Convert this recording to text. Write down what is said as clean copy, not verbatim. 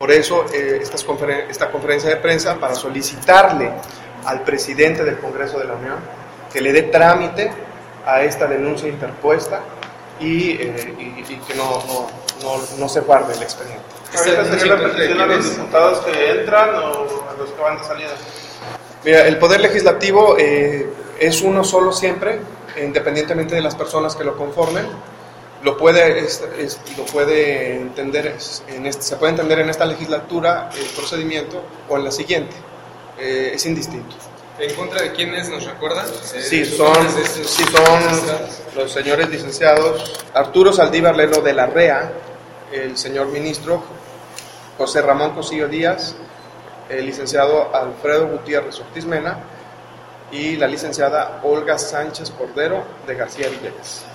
Por eso esta conferencia de prensa, para solicitarle al presidente del Congreso de la Unión que le dé trámite a esta denuncia interpuesta y que no se guarde el expediente. ¿Ahorita sería la petición a los diputados que entran o a los que van de salida? Mira, el Poder Legislativo es uno solo siempre, independientemente de las personas que lo conformen. Lo puede entender se puede entender en esta legislatura el procedimiento o en la siguiente. Es indistinto. ¿En contra de quiénes nos recuerdan? Sí, son los señores licenciados Arturo Saldívar Lerdo de la REA, el señor ministro José Ramón Cosillo Díaz, el licenciado Alfredo Gutiérrez Ortiz Mena y la licenciada Olga Sánchez Cordero de García Villegas.